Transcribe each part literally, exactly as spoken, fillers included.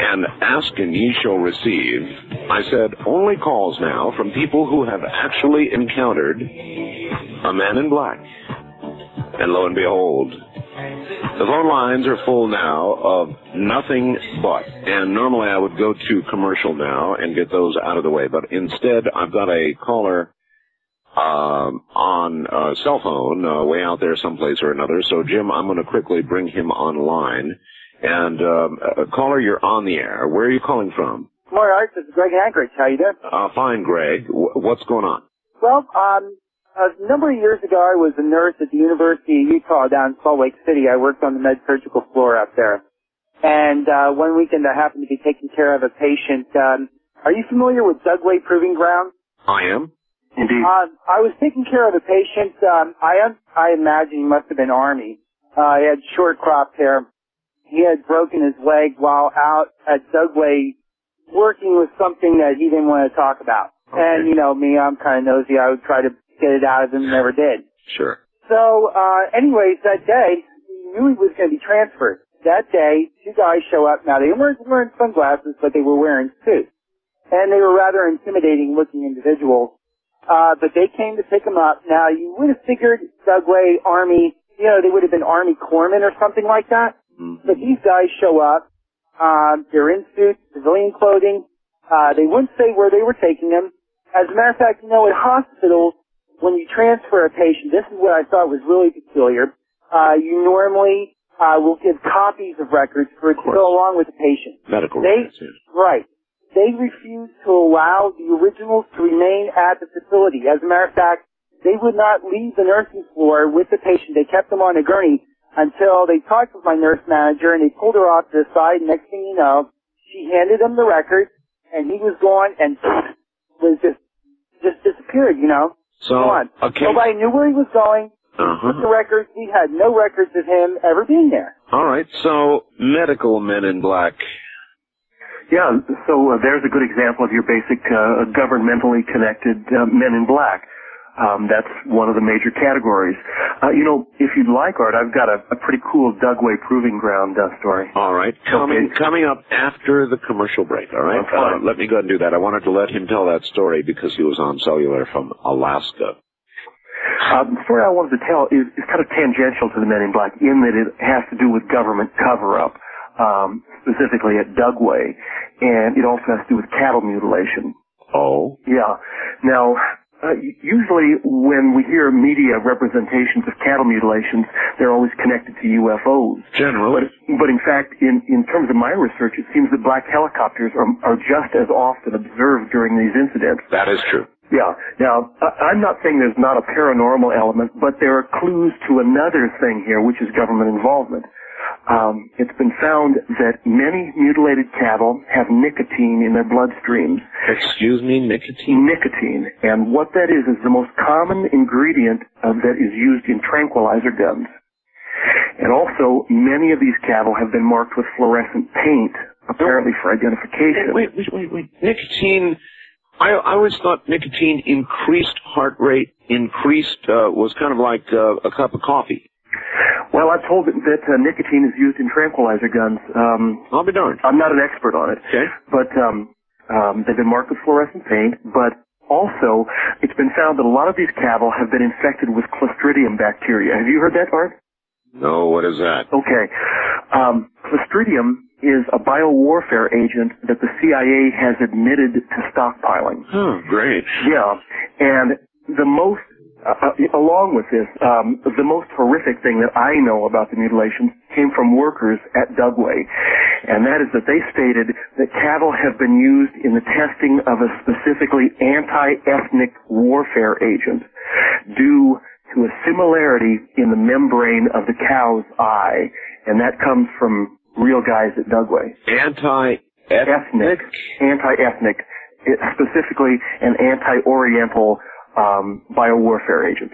and ask and ye shall receive. I said, only calls now from people who have actually encountered a man in black. And lo and behold, the phone lines are full now of nothing but. And normally I would go to commercial now and get those out of the way. But instead, I've got a caller um, on a cell phone uh, way out there someplace or another. So, Jim, I'm going to quickly bring him online. And, um, uh, caller, you're on the air. Where are you calling from? Morning, Art. This is Greg Anchorage. How you doing? Uh, fine, Greg. W- what's going on? Well, um... a number of years ago, I was a nurse at the University of Utah down in Salt Lake City. I worked on the med surgical floor up there. And uh, one weekend, I happened to be taking care of a patient. Um, are you familiar with Dugway Proving Ground? I am. Indeed. Uh, I was taking care of a patient. Um, I I imagine he must have been Army. Uh, he had short cropped hair. He had broken his leg while out at Dugway working with something that he didn't want to talk about. Okay. And, you know, me, I'm kind of nosy. I would try to get it out of him, never did. Sure. So, uh, anyways, that day, he knew he was going to be transferred. That day, two guys show up. Now, they weren't wearing sunglasses, but they were wearing suits. And they were rather intimidating-looking individuals. Uh, but they came to pick him up. Now, you would have figured Dugway, Army, you know, they would have been Army corpsmen or something like that. Mm-hmm. But these guys show up. Um, they're in suits, civilian clothing. Uh, they wouldn't say where they were taking him. As a matter of fact, you know, at hospitals, when you transfer a patient, this is what I thought was really peculiar. Uh, you normally uh, will give copies of records for it to go along with the patient. Medical they, records, yes. Right. They refused to allow the originals to remain at the facility. As a matter of fact, they would not leave the nursing floor with the patient. They kept them on a gurney until they talked with my nurse manager, and they pulled her off to the side. Next thing you know, she handed him the records, and he was gone and was just just disappeared, you know. So, okay. Nobody knew where he was going. Uh-huh. With the records, we had no records of him ever being there. All right, so medical men in black. Yeah, so uh, there's a good example of your basic uh, governmentally connected uh, men in black. Um, that's one of the major categories. Uh, you know, if you'd like, Art, I've got a, a pretty cool Dugway Proving Ground uh, story. All right. Coming okay. coming up after the commercial break, all right? Okay. Uh, let me go ahead and do that. I wanted to let him tell that story because he was on cellular from Alaska. Uh, the story I wanted to tell is, is kind of tangential to the Men in Black in that it has to do with government cover-up, um, specifically at Dugway, and it also has to do with cattle mutilation. Oh? Yeah. Now... Uh, usually when we hear media representations of cattle mutilations, they're always connected to U F Os. Generally. But, but in fact, in, in terms of my research, it seems that black helicopters are, are just as often observed during these incidents. That is true. Yeah. Now, I'm not saying there's not a paranormal element, but there are clues to another thing here, which is government involvement. Um, it's been found that many mutilated cattle have nicotine in their bloodstreams. Excuse me, nicotine? Nicotine. And what that is is the most common ingredient uh, that is used in tranquilizer guns. And also, many of these cattle have been marked with fluorescent paint, apparently for identification. Wait, wait, wait, wait. Nicotine... I, I always thought nicotine increased heart rate, increased, uh, was kind of like uh, a cup of coffee. Well, I'm told that, that uh, nicotine is used in tranquilizer guns. Um, I'll be darned. I'm not an expert on it. Okay. But um, um, they've been marked with fluorescent paint. But also, it's been found that a lot of these cattle have been infected with Clostridium bacteria. Have you heard that, Art? No, what is that? Okay. Um, Clostridium is a biowarfare agent that the C I A has admitted to stockpiling. Oh, great. Yeah. And the most... Uh, along with this, um, the most horrific thing that I know about the mutilations came from workers at Dugway, and that is that they stated that cattle have been used in the testing of a specifically anti-ethnic warfare agent due to a similarity in the membrane of the cow's eye, and that comes from real guys at Dugway. Anti-ethnic? Ethnic. Anti-ethnic. It, specifically an anti-Oriental Um, biowarfare agent.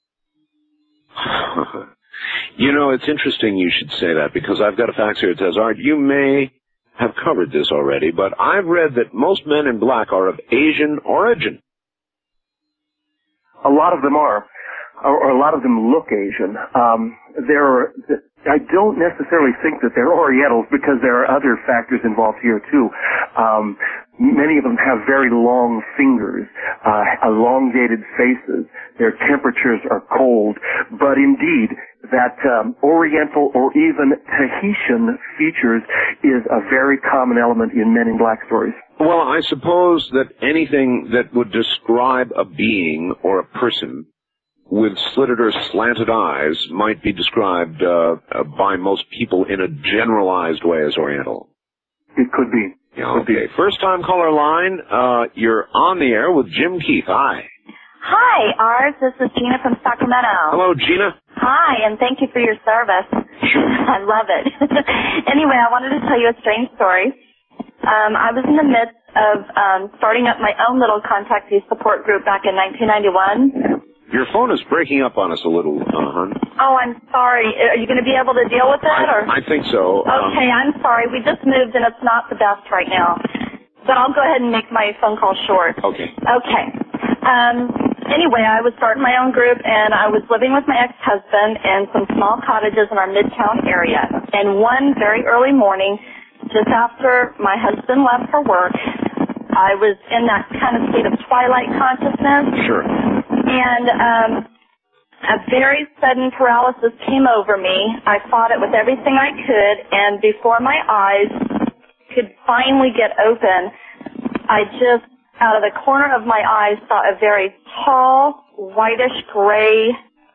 You know, it's interesting you should say that because I've got a fax here that says, Art, you may have covered this already, but I've read that most men in black are of Asian origin. A lot of them are. or, or a lot of them look Asian. Um, they're, I don't necessarily think that they're Orientals because there are other factors involved here too. Um, many of them have very long fingers, uh, elongated faces. Their temperatures are cold, but indeed, that um, Oriental or even Tahitian features is a very common element in Men in Black stories. Well, I suppose that anything that would describe a being or a person with slitted or slanted eyes might be described uh, uh, by most people in a generalized way as Oriental. It could be. Yeah, okay. First time caller line, uh, you're on the air with Jim Keith. Hi. Hi, Ars. This is Gina from Sacramento. Hello, Gina. Hi, and thank you for your service. I love it. Anyway, I wanted to tell you a strange story. Um, I was in the midst of um, starting up my own little contactee support group back in nineteen ninety-one. Your phone is breaking up on us a little, uh, hon. Oh, I'm sorry. Are you going to be able to deal with that? I, or? I think so. Okay, Um, I'm sorry. We just moved, and it's not the best right now. But I'll go ahead and make my phone call short. Okay. Okay. Um, anyway, I was starting my own group, and I was living with my ex-husband in some small cottages in our Midtown area. And one very early morning, just after my husband left for work, I was in that kind of state of twilight consciousness. Sure. And um, a very sudden paralysis came over me. I fought it with everything I could, and before my eyes could finally get open, I just, out of the corner of my eyes, saw a very tall, whitish gray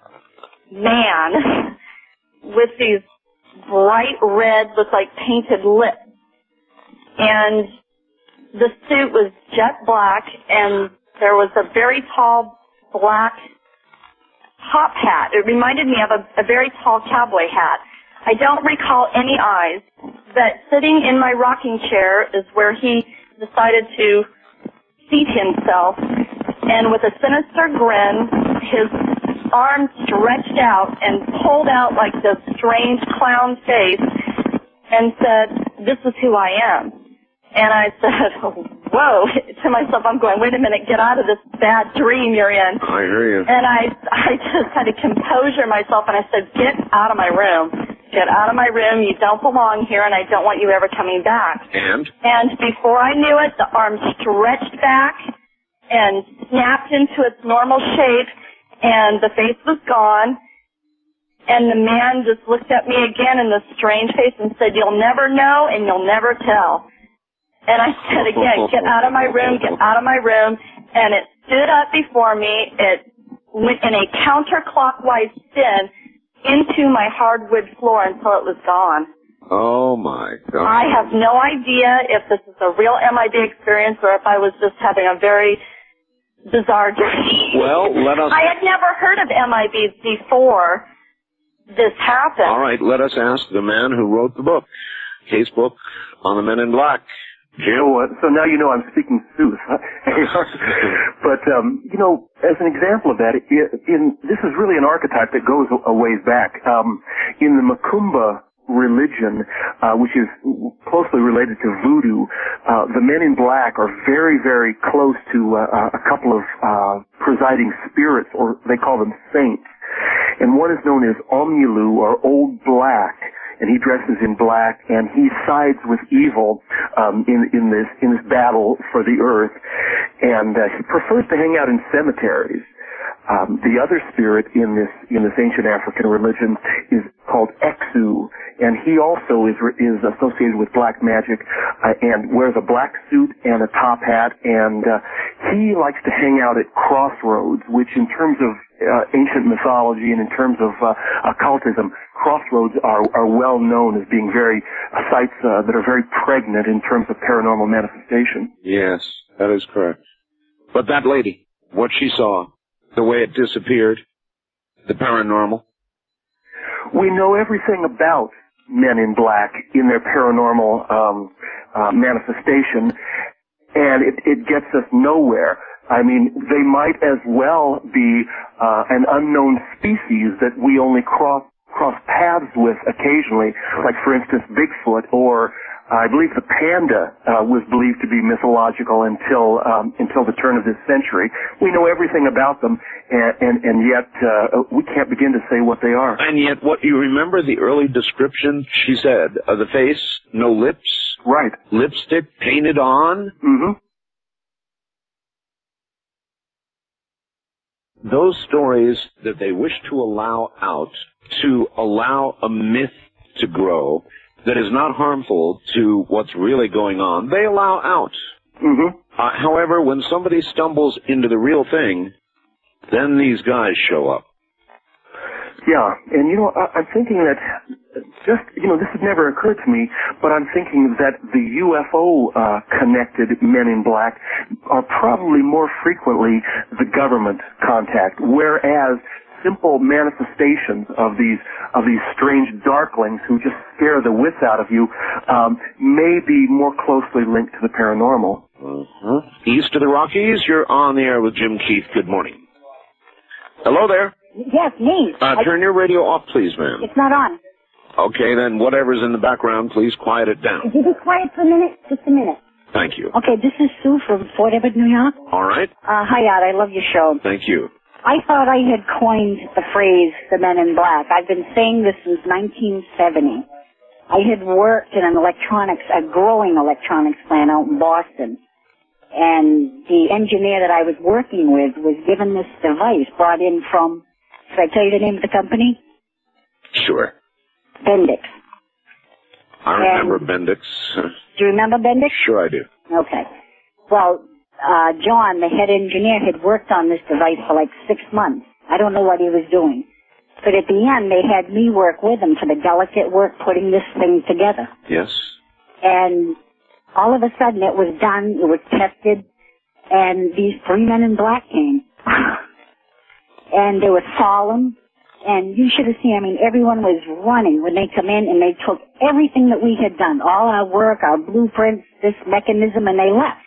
man with these bright red, look like painted lips. And the suit was jet black, and there was a very tall black top hat. It reminded me of a, a very tall cowboy hat. I don't recall any eyes, but sitting in my rocking chair is where he decided to seat himself, and with a sinister grin, his arm stretched out and pulled out like this strange clown face and said, "This is who I am." And I said, whoa, to myself, I'm going, wait a minute, get out of this bad dream you're in. I hear you. And I, I just had to composure myself, and I said, get out of my room. Get out of my room. You don't belong here, and I don't want you ever coming back. And? And before I knew it, the arm stretched back and snapped into its normal shape, and the face was gone. And the man just looked at me again in this strange face and said, you'll never know, and you'll never tell. And I said again, get out of my room, get out of my room. And it stood up before me. It went in a counterclockwise spin into my hardwood floor until it was gone. Oh, my God. I have no idea if this is a real M I B experience or if I was just having a very bizarre dream. Well, let us... I had never heard of M I Bs before this happened. All right, let us ask the man who wrote the book, Case Book on the Men in Black. Jim, what? So now you know I'm speaking sooth. Huh? But, um, you know, as an example of that, it, in, this is really an archetype that goes a, a ways back. Um, in the Macumba religion, uh, which is closely related to voodoo, uh, the Men in Black are very, very close to uh, a couple of uh, presiding spirits, or they call them saints. And one is known as Omnilu, or Old Black. And he dresses in black, and he sides with evil um, in in this in this battle for the earth. And uh, he prefers to hang out in cemeteries. Um, the other spirit in this in this ancient African religion is called Exu, and he also is is associated with black magic uh, and wears a black suit and a top hat. And uh, he likes to hang out at crossroads, which, in terms of uh, ancient mythology and in terms of uh, occultism, crossroads are, are well known as being very uh, sites uh, that are very pregnant in terms of paranormal manifestation. Yes, that is correct. But that lady, what she saw, the way it disappeared, the paranormal. We know everything about Men in Black in their paranormal um, uh, manifestation, and it, it gets us nowhere. I mean, they might as well be uh, an unknown species that we only cross cross paths with occasionally, like for instance Bigfoot, or I believe the panda uh, was believed to be mythological until um, until the turn of this century. We know everything about them, and and, and yet uh, we can't begin to say what they are. And yet, what you remember the early description she said of the face, no lips, right? Lipstick painted on. Mm-hmm. Those stories that they wish to allow out, to allow a myth to grow that is not harmful to what's really going on, they allow out. Mm-hmm. Uh, however, when somebody stumbles into the real thing, then these guys show up. Yeah, and you know, I, I'm thinking that just, you know, this has never occurred to me, but I'm thinking that the U F O-connected uh, men in black are probably more frequently the government contact, whereas simple manifestations of these of these strange darklings who just scare the wits out of you um, may be more closely linked to the paranormal. Uh-huh. East of the Rockies, you're on the air with Jim Keith. Good morning. Hello there. Yes, me. Uh, I, turn your radio off, please, ma'am. It's not on. Okay, then whatever's in the background, please quiet it down. Could you be quiet for a minute? Just a minute. Thank you. Okay, this is Sue from Fort Everett, New York. All right. Uh, hi, Art. I love your show. Thank you. I thought I had coined the phrase, the men in black. I've been saying this since nineteen seventy. I had worked in an electronics, a growing electronics plant out in Boston. And the engineer that I was working with was given this device brought in from, should I tell you the name of the company? Sure. Bendix. I remember and, Bendix. Do you remember Bendix? Sure I do. Okay. Well, uh, John, the head engineer, had worked on this device for like six months. I don't know what he was doing. But at the end, they had me work with him for the delicate work putting this thing together. Yes. And all of a sudden it was done, it was tested, and these three men in black came. And they were solemn, and you should have seen, I mean, everyone was running when they come in, and they took everything that we had done, all our work, our blueprints, this mechanism, and they left.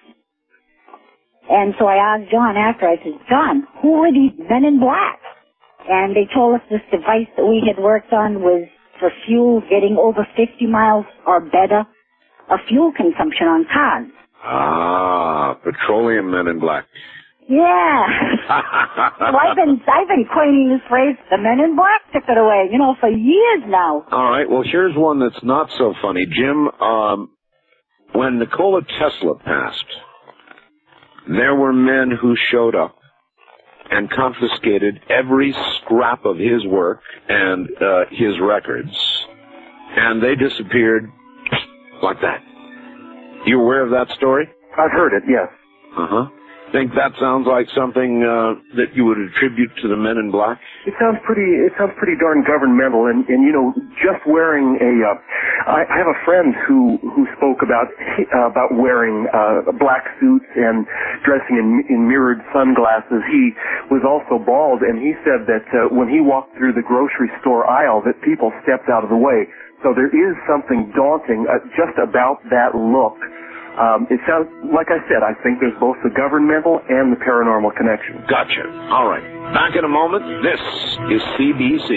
And so I asked John after, I said, John, who are these men in black? And they told us this device that we had worked on was for fuel getting over fifty miles or better of fuel consumption on cars. Ah, petroleum men in black. Yeah. Well, I've been, I've been coining this phrase, the men in black took it away, you know, for years now. All right, well, here's one that's not so funny. Jim, um, when Nikola Tesla passed, there were men who showed up and confiscated every scrap of his work and uh, his records, and they disappeared like that. You aware of that story? I've heard it, yes. Uh-huh. Think that sounds like something uh, that you would attribute to the men in black? It sounds pretty. It sounds pretty darn governmental, and, and you know, just wearing a. Uh, I, I have a friend who who spoke about uh, about wearing uh, black suits and dressing in, in mirrored sunglasses. He was also bald, and he said that uh, when he walked through the grocery store aisle, that people stepped out of the way. So there is something daunting uh, just about that look. Um, it sounds, like I said, I think there's both the governmental and the paranormal connection. Gotcha. All right. Back in a moment. This is C B C.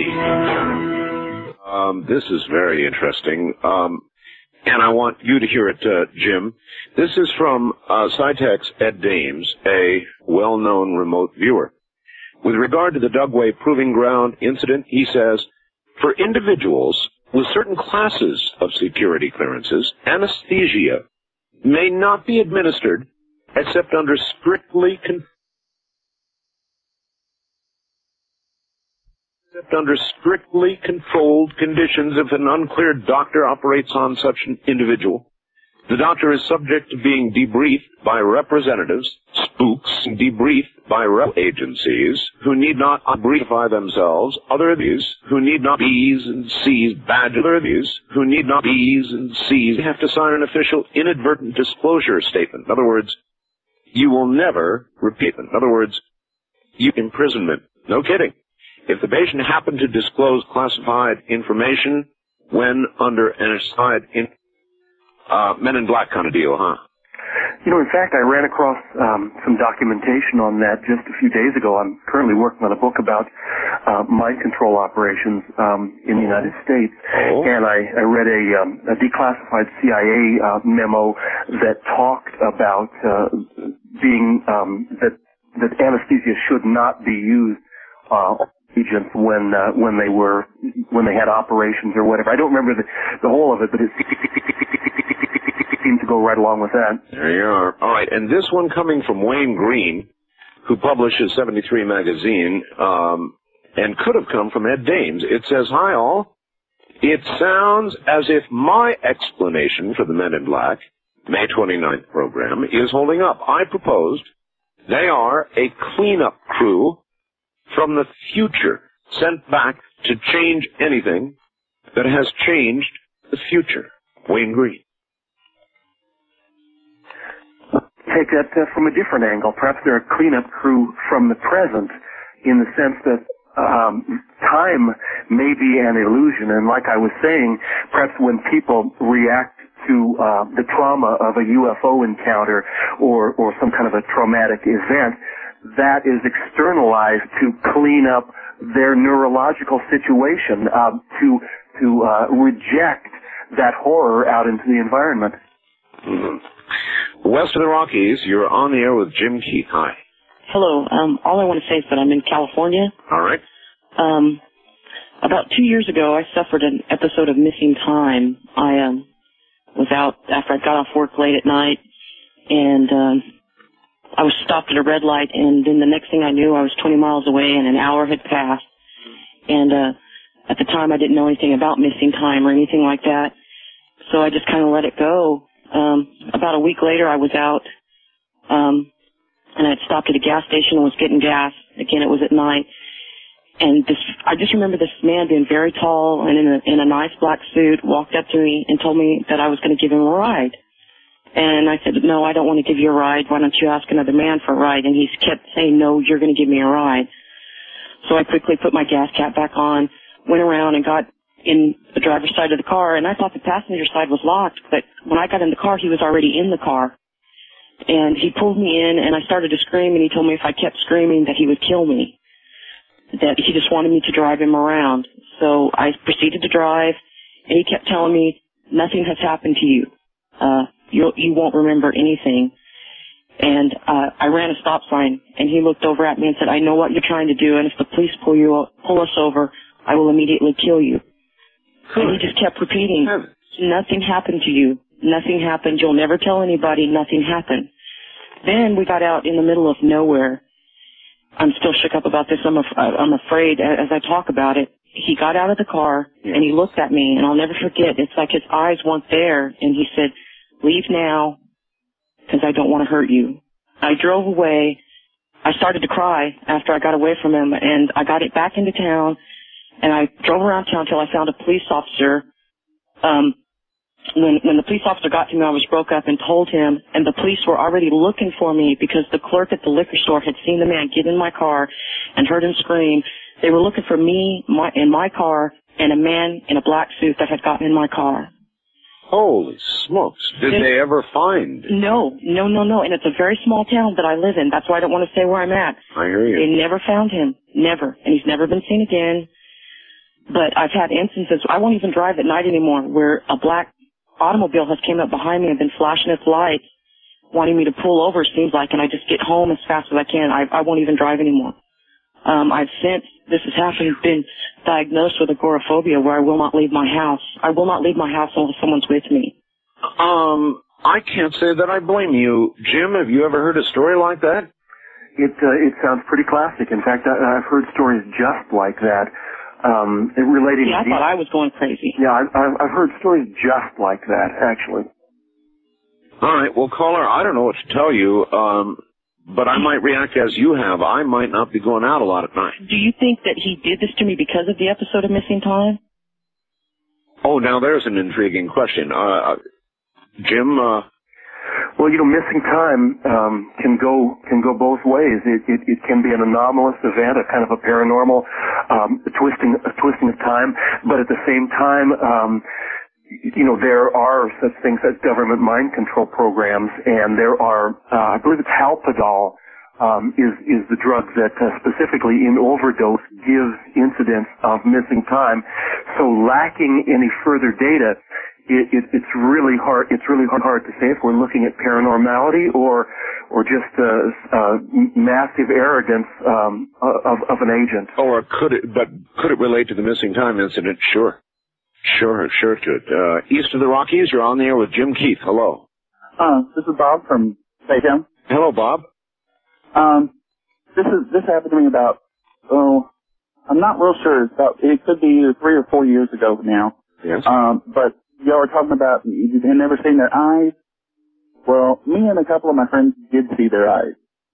Um, this is very interesting. Um, and I want you to hear it, uh, Jim. This is from uh, SciTech's Ed Dames, a well-known remote viewer. With regard to the Dugway Proving Ground incident, he says, for individuals with certain classes of security clearances, anesthesia may not be administered except under strictly con- except under strictly controlled conditions if an uncleared doctor operates on such an individual. The doctor is subject to being debriefed by representatives, spooks, debriefed by rep agencies who need not briefify themselves, other these who need not B's and C's badge, other these who need not B's and C's have to sign an official inadvertent disclosure statement. In other words, you will never repeat it. In other words, you imprisonment. No kidding. If the patient happened to disclose classified information when under anesthesia, in Uh, Men in Black kind of deal, huh? You know, in fact, I ran across um, some documentation on that just a few days ago. I'm currently working on a book about uh, mind control operations um, in the United States. Oh. And I, I read a, um, a declassified C I A uh, memo that talked about uh, being um, that that anesthesia should not be used uh, on agents when uh, when they were when they had operations or whatever. I don't remember the the whole of it, but it seemed to go right along with that. There you are. All right, and this one coming from Wayne Green, who publishes seventy-three magazine, um, and could have come from Ed Dames. It says, "Hi all. It sounds as if my explanation for the Men in Black May twenty-ninth program is holding up. I proposed they are a cleanup crew from the future sent back to change anything that has changed the future." Wayne Green. Take that uh, from a different angle. Perhaps they're a cleanup crew from the present, in the sense that um, time may be an illusion. And like I was saying, perhaps when people react to uh, the trauma of a U F O encounter or, or some kind of a traumatic event, that is externalized to clean up their neurological situation, uh, to to uh, reject that horror out into the environment. Mm-hmm. West of the Rockies, you're on the air with Jim Keith. Hi. Hello. Um, all I want to say is that I'm in California. All right. Um, about two years ago, I suffered an episode of missing time. I um, was out after I got off work late at night, and um, I was stopped at a red light, and then the next thing I knew, I was twenty miles away, and an hour had passed. And uh, at the time, I didn't know anything about missing time or anything like that, so I just kind of let it go. Um, about a week later, I was out, um, and I had stopped at a gas station and was getting gas. Again, it was at night. And this, I just remember this man being very tall and in a, in a nice black suit walked up to me and told me that I was going to give him a ride. And I said, "No, I don't want to give you a ride. Why don't you ask another man for a ride?" And he kept saying, "No, you're going to give me a ride." So I quickly put my gas cap back on, went around and got in the driver's side of the car, and I thought the passenger side was locked, but when I got in the car, he was already in the car. And he pulled me in, and I started to scream, and he told me if I kept screaming that he would kill me, that he just wanted me to drive him around. So I proceeded to drive, and he kept telling me, "Nothing has happened to you. Uh, you, you won't remember anything." And uh, I ran a stop sign, and he looked over at me and said, "I know what you're trying to do, and if the police pull you pull us over, I will immediately kill you." And he just kept repeating, "Nothing happened to you. Nothing happened. You'll never tell anybody. Nothing happened." Then we got out in the middle of nowhere. I'm still shook up about this. I'm, af- I'm afraid as I talk about it. He got out of the car, and he looked at me, and I'll never forget. It's like his eyes weren't there, and he said, "Leave now, because I don't want to hurt you." I drove away. I started to cry after I got away from him, and I got it back into town. And I drove around town until I found a police officer. Um, when, when the police officer got to me, I was broke up and told him, and the police were already looking for me because the clerk at the liquor store had seen the man get in my car and heard him scream. They were looking for me my, in my car and a man in a black suit that had gotten in my car. Holy smokes. Did Did, they ever find? No, no, no, no. And it's a very small town that I live in. That's why I don't want to say where I'm at. I hear you. They never found him. Never. And he's never been seen again. But I've had instances, I won't even drive at night anymore, where a black automobile has came up behind me and been flashing its lights, wanting me to pull over, it seems like, and I just get home as fast as I can. I, I won't even drive anymore. Um, I've since this has happened, been diagnosed with agoraphobia, where I will not leave my house. I will not leave my house unless someone's with me. Um, I can't say that I blame you. Jim, have you ever heard a story like that? It uh, it sounds pretty classic. In fact, I, I've heard stories just like that. Um, relating Yeah, I to thought I was going crazy. Yeah, I've, I've heard stories just like that, actually. All right, well, caller, I don't know what to tell you, um, but I might react as you have. I might not be going out a lot at night. Do you think that he did this to me because of the episode of Missing Time? Oh, now there's an intriguing question. Uh, Jim, uh... Well, you know, missing time um, can go can go both ways. It, it it can be an anomalous event, a kind of a paranormal um, a twisting a twisting of time, but at the same time, um, you know, there are such things as government mind control programs, and there are, uh, I believe it's Halpadol, um, is is the drug that uh, specifically in overdose gives incidents of missing time. So lacking any further data, it, it, it's really hard. It's really hard, hard to say if we're looking at paranormality or or just uh, uh, massive arrogance um, of of an agent. Or could it? But could it relate to the missing time incident? Sure, sure, sure. Could. Uh, east of the Rockies, you're on the air with Jim Keith. Hello. Uh, this is Bob from Baytown. Hello, Bob. Um, this is this happened to me about oh, I'm not real sure. It's about it could be either three or four years ago now. Yes. Um, but y'all were talking about you had never seen their eyes. Well, me and a couple of my friends did see their eyes,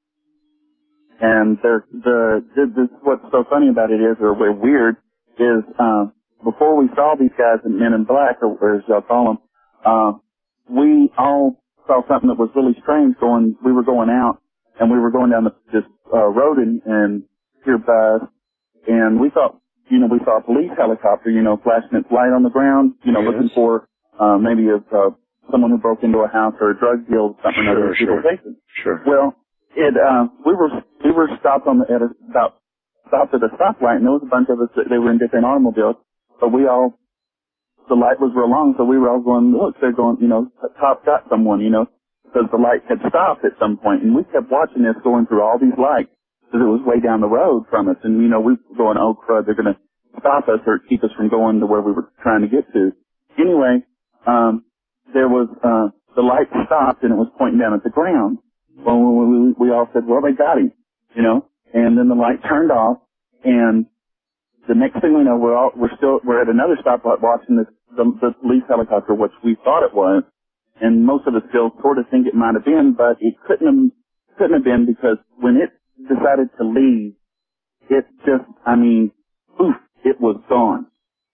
and they're the this what's so funny about it is, or weird is, uh, before we saw these guys in Men in Black, or, or as y'all call them, uh, we all saw something that was really strange. Going, we were going out. And we were going down the, this uh, road and, and here by us, and we thought, you know, we saw a police helicopter, you know, flashing its light on the ground, you know, yes. looking for uh, maybe a, uh, someone who broke into a house or a drug deal, something sure, other people sure. facing. Sure. Well, it uh, we were we were stopped on the at a, about stopped at a stoplight, and there was a bunch of us that they were in different automobiles, but we all the light was real long, so we were all going, look, they're going, you know, a cop got someone, you know. Because the light had stopped at some point, and we kept watching this going through all these lights because it was way down the road from us, and you know we were going, oh crud, they're going to stop us or keep us from going to where we were trying to get to. Anyway, um, there was uh, the light stopped and it was pointing down at the ground. Well, we, we, we all said, well, they got him, you know, and then the light turned off, and the next thing we know, we're all we're still we're at another stoplight watching this the, the police helicopter, which we thought it was. And most of us still sort of think it might have been, but it couldn't have, couldn't have been because when it decided to leave, it just, I mean, poof, it was gone.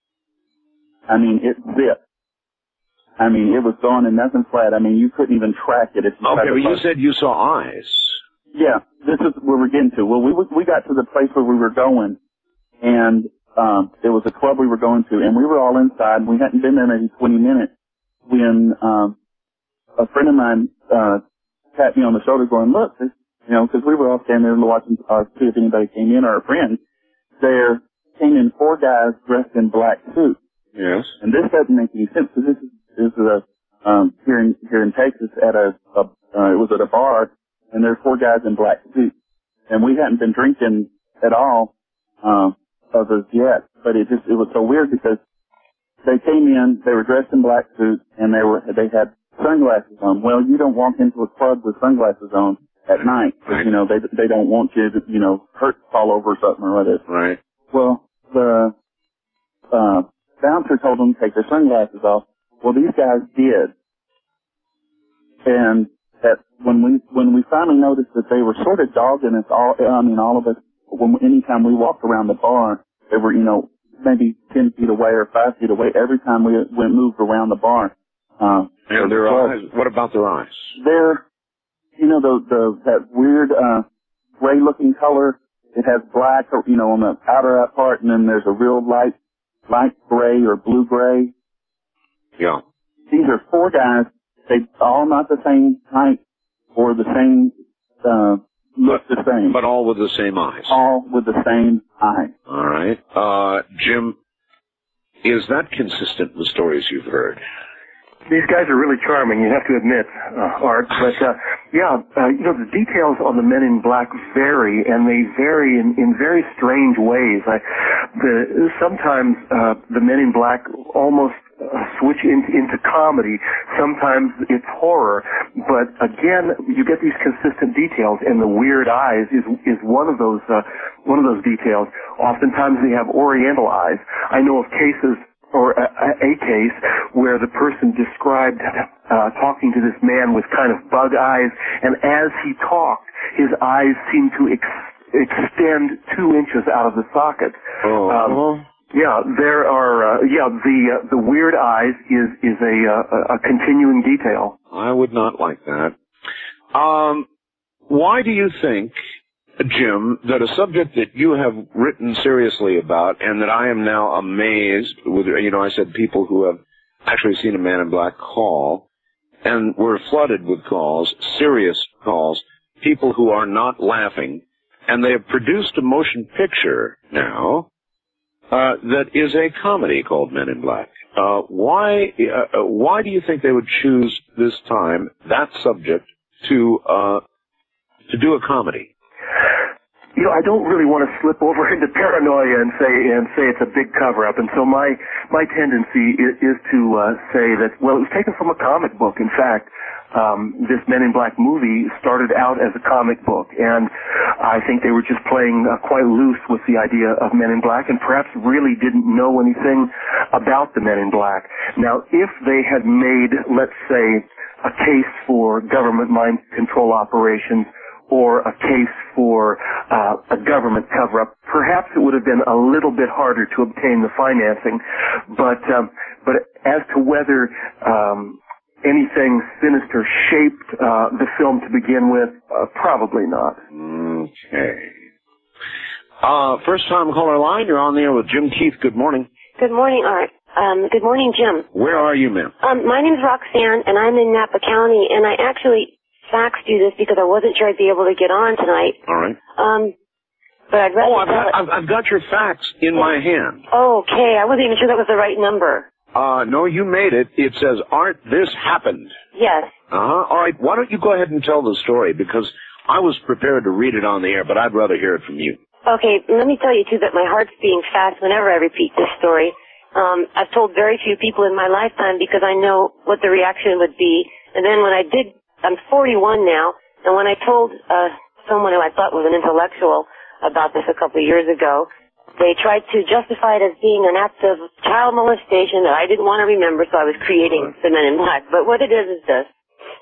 I mean, it zipped. I mean, it was gone and nothing flat. I mean, you couldn't even track it. If you okay, but you said you saw eyes. Yeah, this is where we're getting to. Well, we we got to the place where we were going, and um, there was a club we were going to, and we were all inside. We hadn't been there maybe twenty minutes when um, a friend of mine uh, tapped me on the shoulder going, look, this, you know, because we were all standing there watching uh, see if anybody came in or a friend. There came in four guys dressed in black suits. Yes. And this doesn't make any sense because this is, this is a, um, here in, here in Texas at a, a uh, it was at a bar, and there were four guys in black suits. And we hadn't been drinking at all, um, of us yet, but it just, it was so weird because they came in, they were dressed in black suits, and they were, they had sunglasses on. Well, you don't walk into a club with sunglasses on at night, because, you know, they, they don't want you to, you know, hurt, fall over or something or whatever. Right. Well, the, uh, bouncer told them to take their sunglasses off. Well, these guys did. And that when we, when we finally noticed that they were sort of dogging us all, I mean, all of us, when, anytime we walked around the bar, they were, you know, maybe ten feet away or five feet away every time we went moved around the bar. Uh, and their eyes, what about their eyes? They're, you know, the, the, that weird, uh, gray looking color. It has black, you know, on the outer part, and then there's a real light, light gray or blue gray. Yeah. These are four guys. They all not the same height or the same, uh, look but, the same. But all with the same eyes. All with the same eyes. All right. Uh, Jim, is that consistent with stories you've heard? These guys are really charming, you have to admit, uh, Art. But, uh, yeah, uh, you know, the details on the Men in Black vary, and they vary in, in very strange ways. I, the, sometimes uh, the Men in Black almost uh, switch into, into comedy. Sometimes it's horror. But, again, you get these consistent details, and the weird eyes is is one of those uh, one of those details. Oftentimes they have oriental eyes. I know of cases or a, a case where the person described uh, talking to this man with kind of bug eyes, and as he talked, his eyes seemed to ex- extend two inches out of the socket. Oh. Um, yeah, there are. Uh, yeah, the uh, the weird eyes is is a uh, a continuing detail. I would not like that. Um, why do you think, Jim, that a subject that you have written seriously about and that I am now amazed with, you know, I said people who have actually seen a Man in Black call, and we're flooded with calls, serious calls, people who are not laughing, and they have produced a motion picture now uh, that is a comedy called Men in Black. Uh, why uh, why do you think they would choose this time, that subject, to uh, to do a comedy? You know, I don't really want to slip over into paranoia and say and say it's a big cover-up, and so my my tendency is, is to uh, say that, well, it was taken from a comic book. In fact, um, this Men in Black movie started out as a comic book, and I think they were just playing uh, quite loose with the idea of Men in Black, and perhaps really didn't know anything about the Men in Black. Now, if they had made, let's say, a case for government mind control operations, or a case for uh, a government cover-up, perhaps it would have been a little bit harder to obtain the financing. But um, but as to whether um, anything sinister shaped uh, the film to begin with, uh, probably not. Okay. Uh, first time caller line, you're on there with Jim Keith. Good morning. Good morning, Art. Um, good morning, Jim. Where are you, ma'am? Um, my name's Roxanne, and I'm in Napa County, and I actually faxed you this because I wasn't sure I'd be able to get on tonight. All right. Um, but I'd rather... Oh, I've got, I've, I've got your fax in yeah. my hand. Oh, okay. I wasn't even sure that was the right number. Uh, no, you made it. It says, Art, this happened. Yes. Uh-huh. All right. Why don't you go ahead and tell the story, because I was prepared to read it on the air, but I'd rather hear it from you. Okay. Let me tell you, too, that my heart's beating fast whenever I repeat this story. Um, I've told very few people in my lifetime because I know what the reaction would be. And then when I did, I'm forty-one now, and when I told uh, someone who I thought was an intellectual about this a couple of years ago, they tried to justify it as being an act of child molestation that I didn't want to remember, so I was creating the Men in Black. But what it is is this.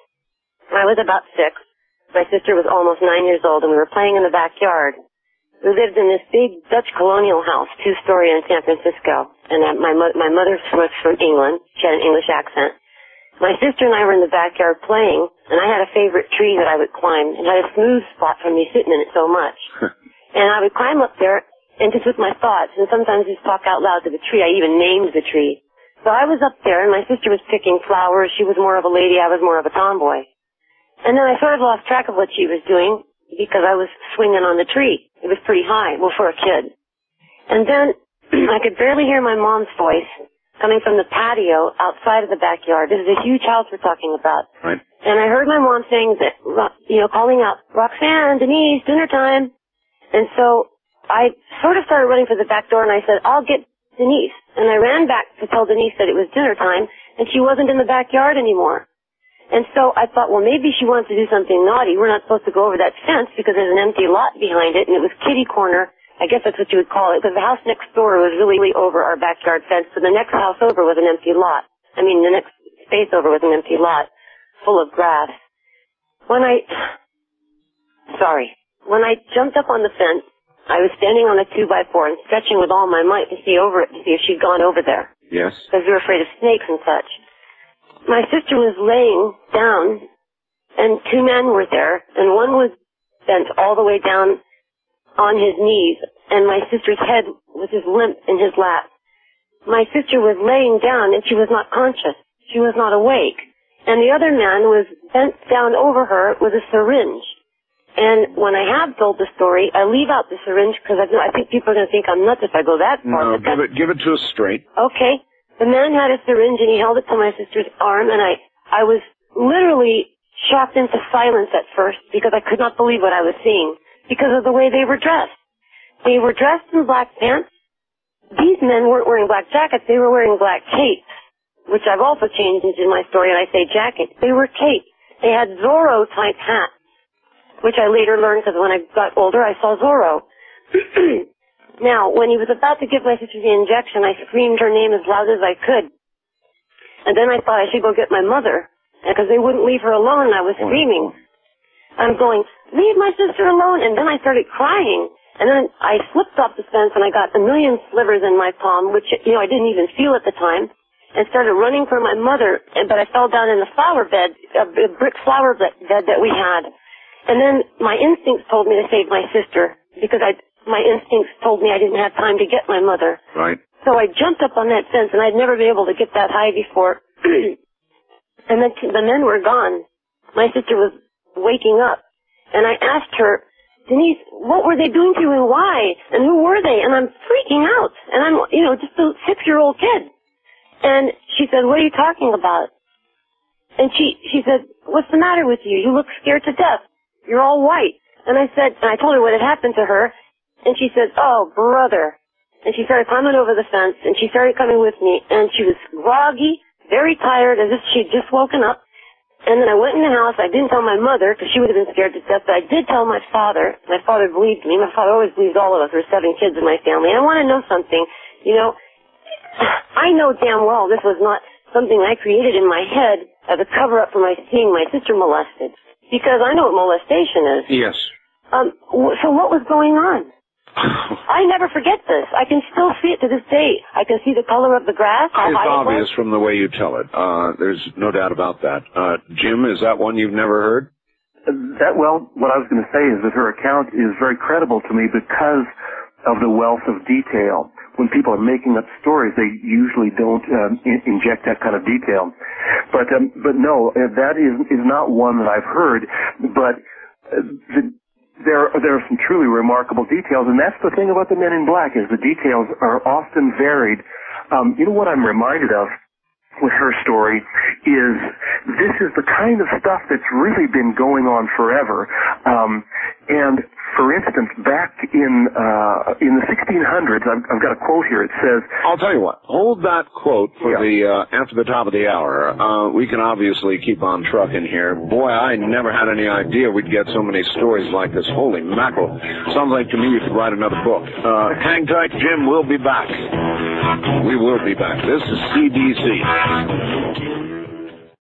I was about six. My sister was almost nine years old, and we were playing in the backyard. We lived in this big Dutch colonial house, two-story in San Francisco. And uh, my, mo- my mother was from England. She had an English accent. My sister and I were in the backyard playing, and I had a favorite tree that I would climb. It had a smooth spot from me sitting in it so much. And I would climb up there, and just with my thoughts, and sometimes just talk out loud to the tree. I even named the tree. So I was up there, and my sister was picking flowers. She was more of a lady. I was more of a tomboy. And then I sort of lost track of what she was doing because I was swinging on the tree. It was pretty high, well, for a kid. And then I could barely hear my mom's voice coming from the patio outside of the backyard. This is a huge house we're talking about. Right. And I heard my mom saying that, you know, calling out, Roxanne, Denise, dinner time. And so I sort of started running for the back door, and I said, I'll get Denise. And I ran back to tell Denise that it was dinner time, and she wasn't in the backyard anymore. And so I thought, well, maybe she wants to do something naughty. We're not supposed to go over that fence because there's an empty lot behind it, and it was kitty corner. I guess that's what you would call it, because the house next door was really, really over our backyard fence, so the next house over was an empty lot. I mean, the next space over was an empty lot full of grass. When I, sorry, when I jumped up on the fence, I was standing on a two by four and stretching with all my might to see over it to see if she'd gone over there. Yes. Because we were afraid of snakes and such. My sister was laying down, and two men were there, and one was bent all the way down on his knees, and my sister's head was just limp in his lap. My sister was laying down, and she was not conscious. She was not awake. And the other man was bent down over her with a syringe. And when I have told the story, I leave out the syringe because I, I think people are going to think I'm nuts if I go that far. No, give it, give it to us straight. Okay. The man had a syringe, and he held it to my sister's arm, and I, I was literally shocked into silence at first because I could not believe what I was seeing because of the way they were dressed. They were dressed in black pants. These men weren't wearing black jackets. They were wearing black capes, which I've also changed into my story, and I say jackets. They were capes. They had Zorro-type hats, which I later learned because when I got older, I saw Zorro. Now, when he was about to give my sister the injection, I screamed her name as loud as I could. And then I thought I should go get my mother, because they wouldn't leave her alone, and I was screaming. I'm going, leave my sister alone, and then I started crying. And then I slipped off the fence, and I got a million slivers in my palm, which, you know, I didn't even feel at the time, and started running for my mother, but I fell down in the flower bed, a brick flower bed that we had. And then my instincts told me to save my sister, because I... my instincts told me I didn't have time to get my mother. Right. So I jumped up on that fence, and I'd never been able to get that high before. And then the men were gone. My sister was waking up, And I asked her, Denise, what were they doing to you and why? And who were they? And I'm freaking out. And I'm, you know, just a six-year-old kid. And she said, what are you talking about? And she, she said, what's the matter with you? You look scared to death. You're all white. And I said, and I told her what had happened to her. And she said, oh, brother. And she started climbing over the fence, and she started coming with me. And she was groggy, very tired, as if she'd just woken up. And then I went in the house. I didn't tell my mother, because she would have been scared to death, but I did tell my father. My father believed me. My father always believed all of us. There were seven kids in my family. And I want to know something. You know, I know damn well this was not something I created in my head as a cover-up for my seeing my sister molested, because I know what molestation is. Yes. Um, so what was going on? I never forget this. I can still see it to this day. I can see the color of the grass. How It's high obvious it was. from the way you tell it. Uh, there's no doubt about that. Uh, Jim, is that one you've never heard? That, well, what I was going to say is that her account is very credible to me because of the wealth of detail. When people are making up stories, they usually don't um, in- inject that kind of detail. But um, but no, uh, that is is not one that I've heard. But uh, the There, there are some truly remarkable details, and that's the thing about the Men in Black, is the details are often varied. Um, you know what I'm reminded of with her story is this is the kind of stuff that's really been going on forever. Um, and for instance, back in uh, in the sixteen hundreds, I've, I've got a quote here. It says, I'll tell you what. Hold that quote for Yeah. the uh, after the top of the hour. Uh, we can obviously keep on trucking here. Boy, I never had any idea we'd get so many stories like this. Holy mackerel! Sounds like to me you could write another book. Uh, hang tight, Jim. We'll be back. We will be back. This is C D C.